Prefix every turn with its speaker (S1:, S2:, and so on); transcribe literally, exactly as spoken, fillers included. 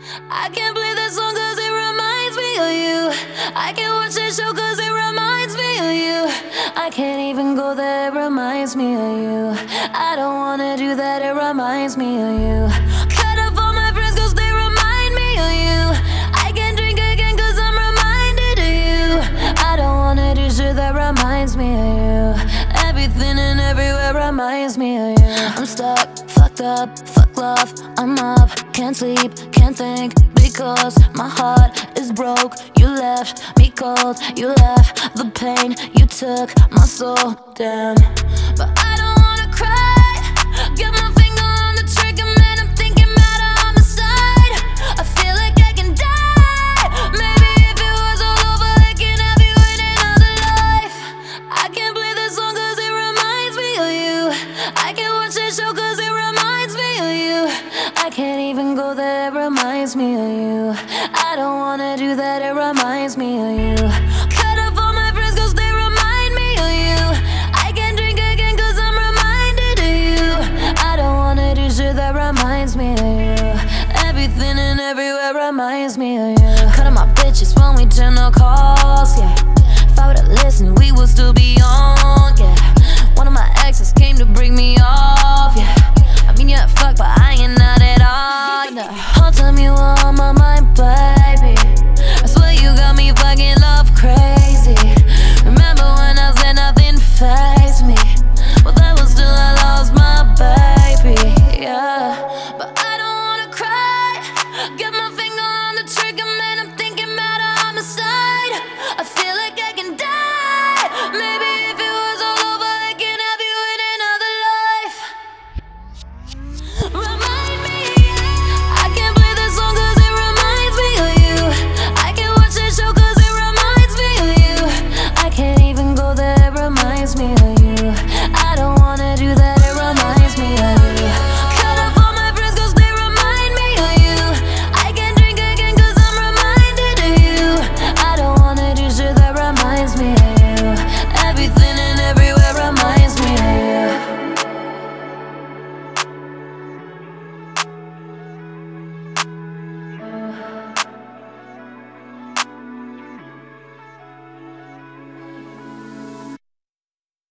S1: I can't play that song cause it reminds me of you. I can't watch that show cause it reminds me of you. I can't even go there, it reminds me of you. I don't wanna do that, it reminds me of you. Cut off all my friends cause they remind me of you. I can't drink again cause I'm reminded of you. I don't wanna do shit that reminds me of you. Everything and everywhere reminds me of you. I'm stuck, fucked up, fuck love, I'm up. Can't sleep, can't think, because my heart is broke. You left me cold, you left the pain. You took my soul, damn. But I don't wanna cry. Got my finger on the trigger, man, I'm thinking about a homicide. I feel like I can die. Maybe if it was all over, I can have you in another life. I can't play this song cause it reminds me of you. I can't watch that show cause it reminds me of you. I can't even go there, it reminds me of you. I don't wanna do that, it reminds me of you. Cut off all my friends cause they remind me of you. I can't drink again cause I'm reminded of you. I don't wanna do shit that reminds me of you. Everything and everywhere reminds me of you. Cutting my bitches when we turn the calls, yeah. If I would've listened, we would still be on, yeah. One of my exes came to bring me off, yeah. I mean, yeah, fuck, but I ain't not at all.